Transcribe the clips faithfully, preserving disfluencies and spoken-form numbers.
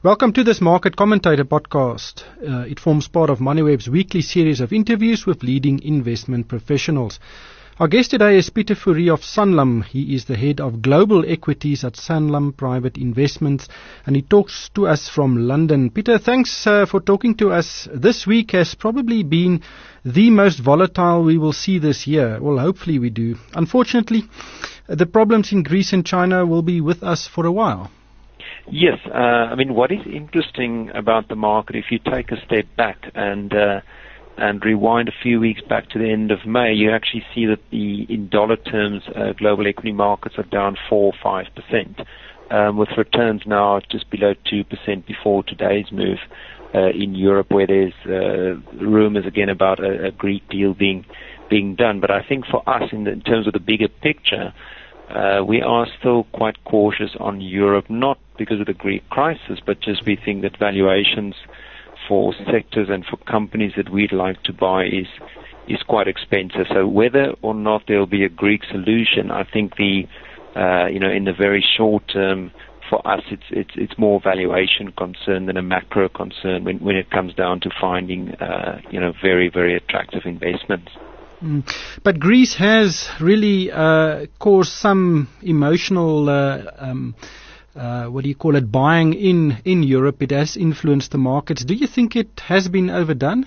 Welcome to this Market Commentator podcast. Uh, it forms part of MoneyWeb's weekly series of interviews with leading investment professionals. Our guest today is Pieter Fourie of Sanlam. He is the head of global equities at Sanlam Private Investments, and he talks to us from London. Pieter, thanks uh, for talking to us. This week has probably been the most volatile we will see this year. Well, hopefully we do. Unfortunately, the problems in Greece and China will be with us for a while. Yes, uh, I mean, what is interesting about the market, if you take a step back and uh, and rewind a few weeks back to the end of May, you actually see that the in dollar terms, uh, global equity markets are down four or five percent, um, with returns now just below two percent before today's move uh, in Europe, where there's uh, rumors again about a, a Greek deal being being done. But I think for us, in, the, in terms of the bigger picture, uh, we are still quite cautious on Europe, not because of the Greek crisis, but just we think that valuations for sectors and for companies that we'd like to buy is is quite expensive. So whether or not there'll be a Greek solution, I think the uh, you know in the very short term for us it's it's it's more valuation concern than a macro concern when when it comes down to finding uh, you know very very attractive investments. Mm. But Greece has really uh, caused some emotional uh, um, Uh, what do you call it, buying in, in Europe. It has influenced the markets. Do you think it has been overdone?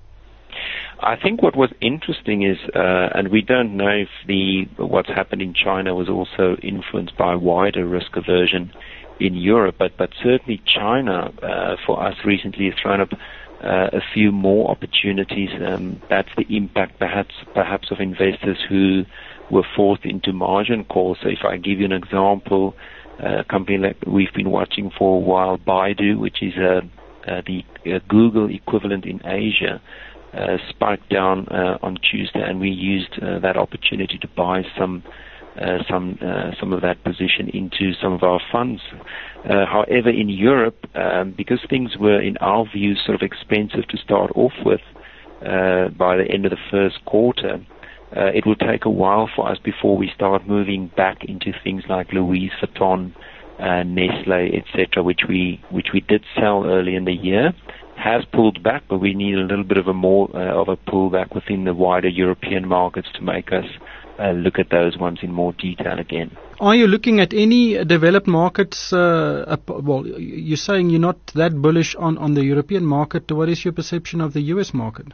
I think what was interesting is, uh, and we don't know if the what's happened in China was also influenced by wider risk aversion in Europe, but, but certainly China, uh, for us recently, has thrown up uh, a few more opportunities. Um, that's the impact perhaps, perhaps of investors who were forced into margin calls. So if I give you an example, a company that we've been watching for a while, Baidu, which is uh, uh, the uh, Google equivalent in Asia, uh, spiked down uh, on Tuesday, and we used uh, that opportunity to buy some uh, some uh, some of that position into some of our funds. Uh, however, in Europe, um, because things were, in our view, sort of expensive to start off with uh, by the end of the first quarter, Uh, it will take a while for us before we start moving back into things like Louis Vuitton, uh, Nestle, et cetera, which we which we did sell early in the year, has pulled back, but we need a little bit of a more uh, of a pullback within the wider European markets to make us uh, look at those ones in more detail again. Are you looking at any developed markets? Uh, up, well, you're saying you're not that bullish on, on the European market. What is your perception of the U S market?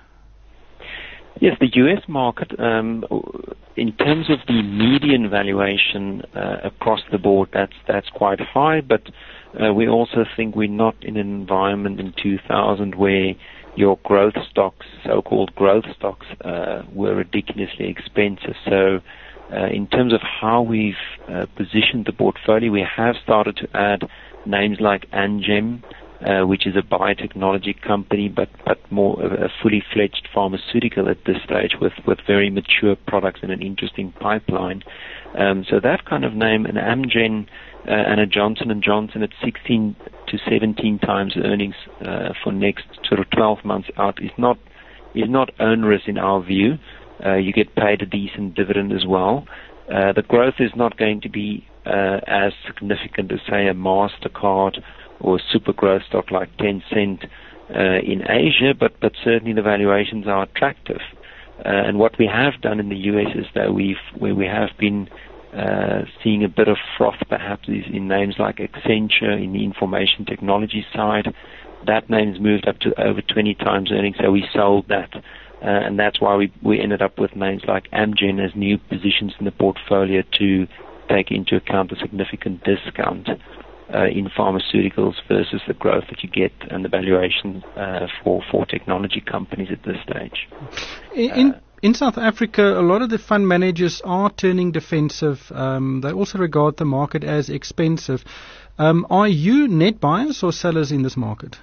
Yes, the U S market, um, in terms of the median valuation uh, across the board, that's that's quite high, but uh, we also think we're not in an environment in two thousand where your growth stocks, so-called growth stocks, uh, were ridiculously expensive. So uh, in terms of how we've uh, positioned the portfolio, we have started to add names like Amgen, Uh, which is a biotechnology company, but, but more of a fully fledged pharmaceutical at this stage with, with very mature products and an interesting pipeline. Um, so that kind of name, an Amgen uh, and a Johnson and Johnson at sixteen to seventeen times earnings uh, for next sort of twelve months out is not is not onerous in our view. Uh, you get paid a decent dividend as well. Uh, the growth is not going to be uh, as significant as, say, a MasterCard or a super growth stock like Tencent uh, in Asia, but, but certainly the valuations are attractive. Uh, and what we have done in the U S is that we've, where we have been uh, seeing a bit of froth perhaps is in names like Accenture in the information technology side. That name's moved up to over twenty times earnings, so we sold that. Uh, and that's why we, we ended up with names like Amgen as new positions in the portfolio to take into account the significant discount Uh, in pharmaceuticals versus the growth that you get and the valuation uh, for, for technology companies at this stage. In, uh, in South Africa, a lot of the fund managers are turning defensive. Um, they also regard the market as expensive. Um, are you net buyers or sellers in this market?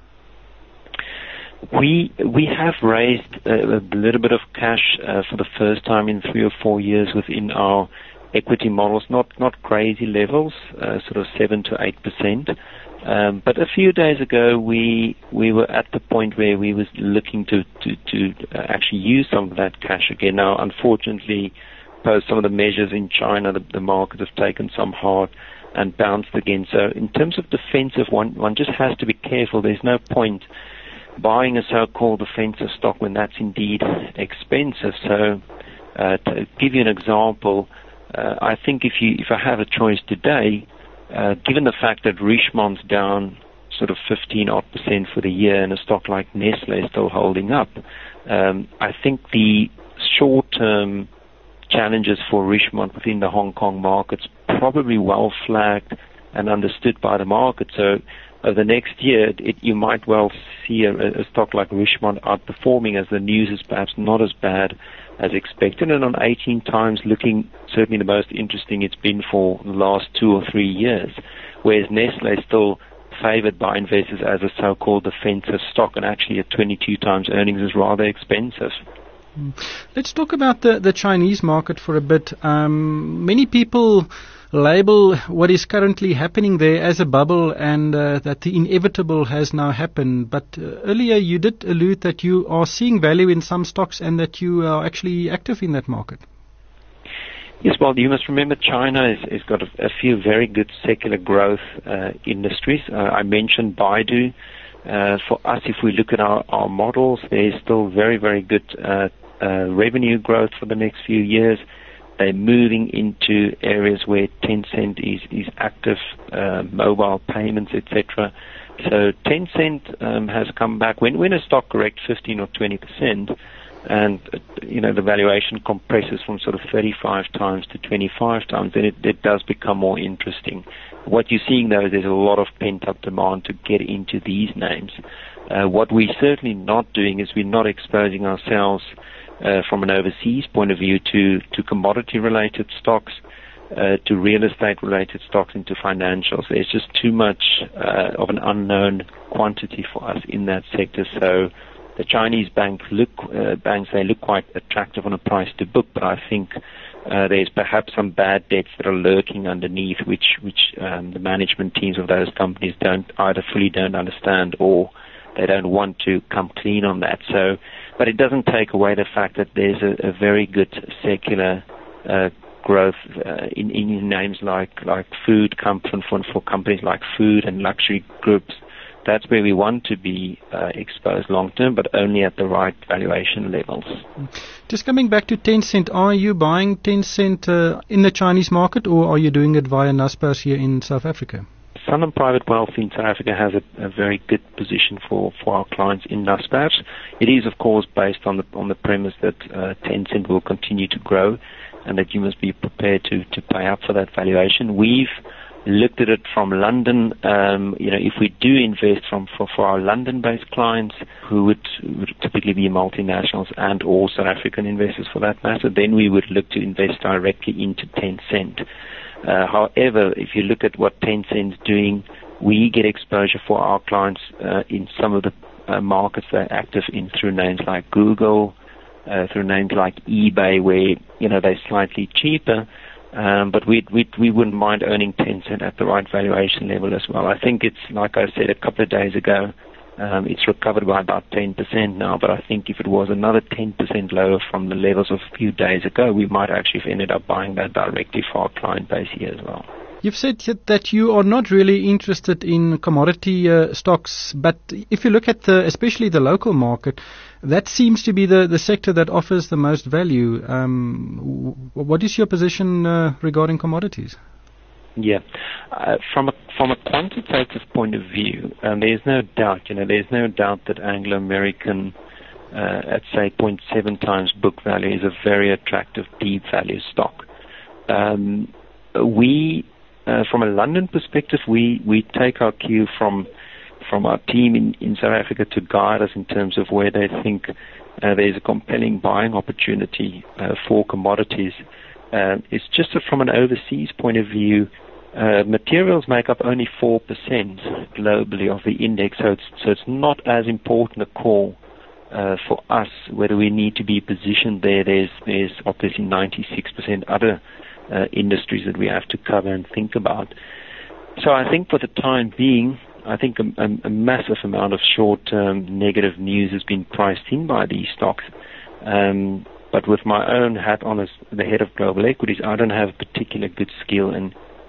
We we have raised a, a little bit of cash uh, for the first time in three or four years within our equity models, not not crazy levels, uh, sort of seven to eight percent. Um, but a few days ago, we we were at the point where we was looking to to, to uh, actually use some of that cash again. Now, unfortunately, post some of the measures in China, the, the markets have taken some hard and bounced again. So in terms of defensive, one one just has to be careful. There's no point buying a so-called defensive stock when that's indeed expensive. So uh, to give you an example, uh, I think if you if I have a choice today, uh, given the fact that Richemont's down sort of fifteen odd percent for the year and a stock like Nestle is still holding up, um, I think the short-term challenges for Richemont within the Hong Kong market's probably well flagged and understood by the market. So over the next year, it, you might well see a, a stock like Richemont outperforming as the news is perhaps not as bad as expected. And on eighteen times, looking certainly the most interesting it's been for the last two or three years, whereas Nestle is still favored by investors as a so-called defensive stock, and actually at twenty-two times earnings is rather expensive. Let's talk about the, the Chinese market for a bit. Um, many people label what is currently happening there as a bubble, and uh, that the inevitable has now happened. But uh, earlier you did allude that you are seeing value in some stocks and that you are actually active in that market. Yes, well, you must remember China has, has got a, a few very good secular growth uh, industries. Uh, I mentioned Baidu. Uh, for us, if we look at our, our models, there is still very, very good uh, uh, revenue growth for the next few years. They're moving into areas where Tencent is, is active, uh, mobile payments, et cetera. So Tencent um, has come back. When, when a stock corrects fifteen or twenty percent, and uh, you know the valuation compresses from sort of thirty-five times to twenty-five times, then it, it does become more interesting. What you're seeing, though, is there's a lot of pent-up demand to get into these names. Uh, what we're certainly not doing is we're not exposing ourselves uh, from an overseas point of view to, to commodity-related stocks, uh, to real estate-related stocks, and to financials. There's just too much uh, of an unknown quantity for us in that sector. So the Chinese bank look, uh, banks, they look quite attractive on a price to book, but I think uh, there's perhaps some bad debts that are lurking underneath, which which um, the management teams of those companies don't either fully don't understand or they don't want to come clean on that. So, but it doesn't take away the fact that there's a, a very good secular uh, growth uh, in, in names like like food companies for, for companies like food and luxury groups. That's where we want to be uh, exposed long term, but only at the right valuation levels. Just coming back to Tencent, are you buying Tencent uh, in the Chinese market, or are you doing it via Naspers here in South Africa? Sanlam Private Wealth in South Africa has a, a very good position for, for our clients in Naspers. It is, of course, based on the on the premise that uh, Tencent will continue to grow, and that you must be prepared to, to pay up for that valuation. We've looked at it from London. Um, you know, if we do invest from for, for our London-based clients, who would, would typically be multinationals and or South African investors for that matter, then we would look to invest directly into Tencent. Uh, however, if you look at what Tencent's doing, we get exposure for our clients uh, in some of the uh, markets they're active in through names like Google, uh, through names like eBay, where you know they're slightly cheaper. Um, but we we we wouldn't mind owning Tencent at the right valuation level as well. I think it's, like I said a couple of days ago, um, it's recovered by about ten percent now, but I think if it was another ten percent lower from the levels of a few days ago, we might actually have ended up buying that directly for our client base here as well. You've said that you are not really interested in commodity uh, stocks, but if you look at the, especially the local market, that seems to be the, the sector that offers the most value. Um, what is your position uh, regarding commodities? Yeah, uh, from a from a quantitative point of view, um, there's no doubt. You know, there's no doubt that Anglo American, uh, at say zero point seven times book value, is a very attractive deep value stock. Um, we Uh, from a London perspective, we, we take our cue from from our team in, in South Africa to guide us in terms of where they think uh, there's a compelling buying opportunity uh, for commodities. Uh, it's just that from an overseas point of view, uh, materials make up only four percent globally of the index, so it's, so it's not as important a call uh, for us whether we need to be positioned there. There's, there's obviously ninety-six percent other Uh, industries that we have to cover and think about. So I think for the time being, I think a, a, a massive amount of short-term negative news has been priced in by these stocks. Um, but with my own hat on as the head of global equities, I don't have particular good skill in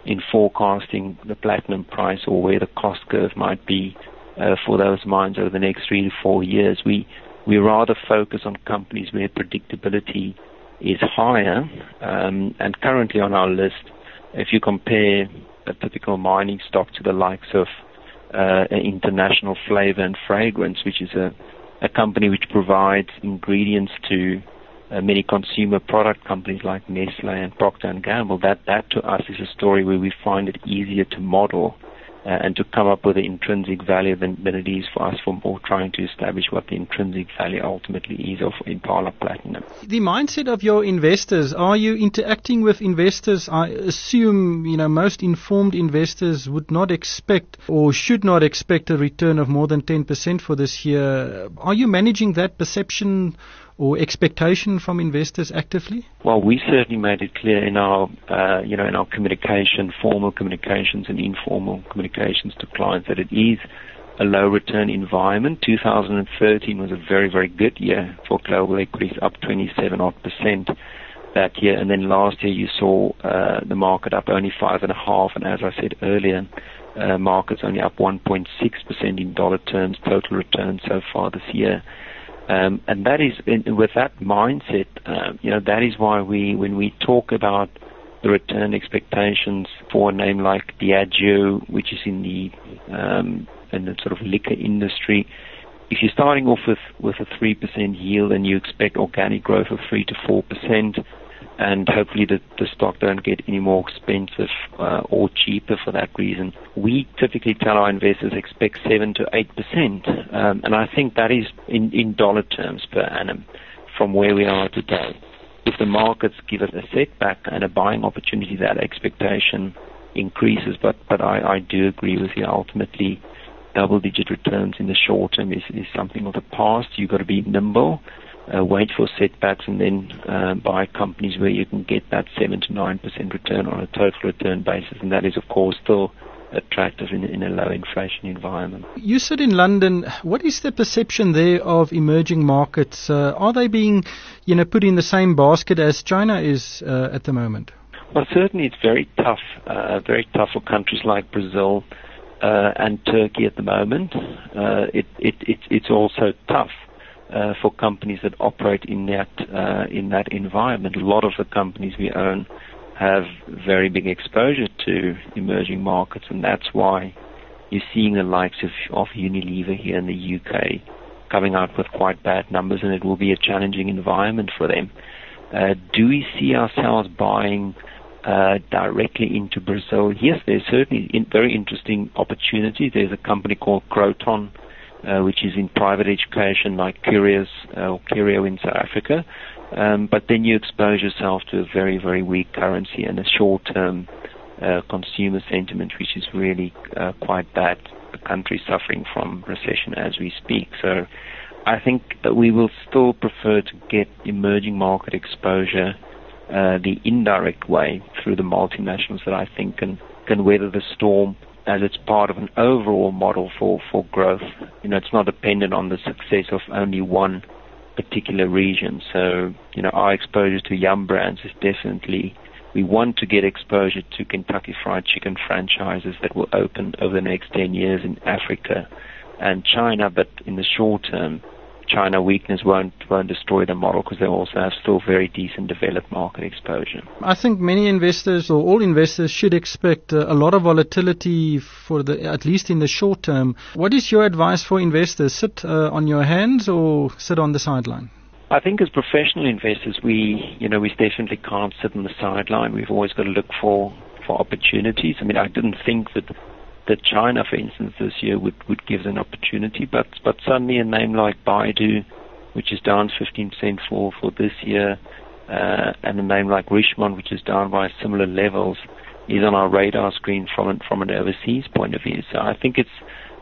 in forecasting the platinum price or where the cost curve might be uh, for those mines over the next three to four years. We we rather focus on companies where predictability is higher. Um, and currently on our list, if you compare a typical mining stock to the likes of uh, International Flavor and Fragrance, which is a, a company which provides ingredients to uh, many consumer product companies like Nestle and Procter and Gamble, that, that to us is a story where we find it easier to model uh, and to come up with the intrinsic value than, than it is for us for more trying to establish what the intrinsic value ultimately is of Impala Platinum. The mindset of your investors, are you interacting with investors? I assume, you know, most informed investors would not expect or should not expect a return of more than ten percent for this year. Are you managing that perception or expectation from investors actively? Well, we certainly made it clear in our, uh, you know, in our communication, formal communications and informal communications to clients that it is a low return environment. two thousand thirteen was a very, very good year for global equities, up twenty-seven odd percent that year. And then last year you saw uh, the market up only five and a half. And as I said earlier, uh, markets only up one point six percent in dollar terms, total return so far this year. Um, and that is, in, with that mindset, uh, you know, that is why we, when we talk about the return expectations for a name like Diageo, which is in the um, in the sort of liquor industry, if you're starting off with, with a three percent yield and you expect organic growth of three to four percent, and hopefully the, the stock don't get any more expensive uh, or cheaper for that reason, we typically tell our investors expect seven to eight percent, um, and I think that is in, in dollar terms per annum from where we are today. If the markets give us a setback and a buying opportunity, that expectation increases. But but I, I do agree with you. Ultimately, double-digit returns in the short term is, is something of the past. You've got to be nimble. Uh, wait for setbacks and then uh, buy companies where you can get that seven to nine percent return on a total return basis, and that is, of course, still attractive in, in a low inflation environment. You sit in London. What is the perception there of emerging markets? Uh, are they being, you know, put in the same basket as China is uh, at the moment? Well, certainly it's very tough, uh, very tough for countries like Brazil uh, and Turkey at the moment. Uh, it, it, it, it's also tough Uh, for companies that operate in that uh, in that environment. A lot of the companies we own have very big exposure to emerging markets, and that's why you're seeing the likes of, of Unilever here in the U K coming out with quite bad numbers, and it will be a challenging environment for them. Uh, do we see ourselves buying uh, directly into Brazil? Yes, there's certainly in very interesting opportunities. There's a company called Croton, Uh, which is in private education, like Curious uh, or Curio in South Africa. Um, but then you expose yourself to a very, very weak currency and a short-term uh, consumer sentiment, which is really uh, quite bad. The country suffering from recession as we speak. So I think that we will still prefer to get emerging market exposure uh, the indirect way through the multinationals that I think can, can weather the storm, as it's part of an overall model for, for growth. You know, it's not dependent on the success of only one particular region. So, you know, our exposure to Yum Brands is definitely, we want to get exposure to Kentucky Fried Chicken franchises that will open over the next ten years in Africa and China, but in the short term, China weakness won't won't destroy the model because they also have still very decent developed market exposure. I think many investors or all investors should expect uh, a lot of volatility for the at least in the short term. What is your advice for investors? Sit uh, on your hands or sit on the sideline? I think as professional investors, we you know we definitely can't sit on the sideline. We've always got to look for for opportunities. I mean, I didn't think that. that China, for instance, this year would, would give an opportunity, but but suddenly a name like Baidu, which is down fifteen percent for, for this year, uh, and a name like Richemont, which is down by similar levels, is on our radar screen from an, from an overseas point of view. So I think it's,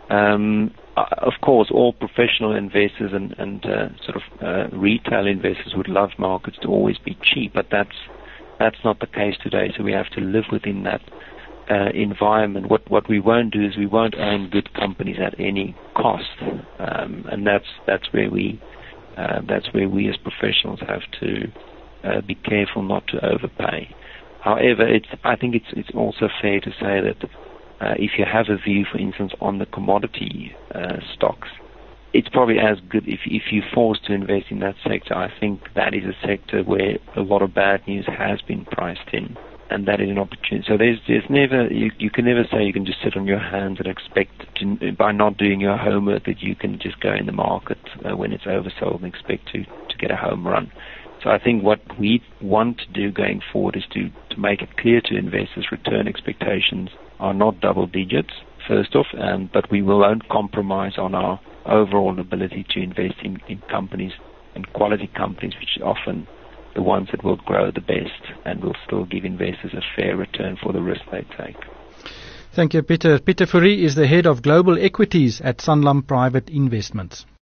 um, uh, of course, all professional investors and, and uh, sort of uh, retail investors would love markets to always be cheap, but that's that's not the case today, so we have to live within that Uh, environment. What what we won't do is we won't own good companies at any cost, um, and that's that's where we uh, that's where we as professionals have to uh, be careful not to overpay. However, it's, I think it's, it's also fair to say that uh, if you have a view, for instance, on the commodity uh, stocks, it's probably as good if, if you're forced to invest in that sector. I think that is a sector where a lot of bad news has been priced in, and that is an opportunity. So there's, there's never, you, you can never say you can just sit on your hands and expect to, by not doing your homework, that you can just go in the market uh, when it's oversold and expect to, to get a home run. So I think what we want to do going forward is to, to make it clear to investors return expectations are not double digits, first off, um, but we won't compromise on our overall ability to invest in, in companies and quality companies, which are often the ones that will grow the best and will still give investors a fair return for the risk they take. Thank you, Peter. Peter Fourie is the head of global equities at Sanlam Private Investments.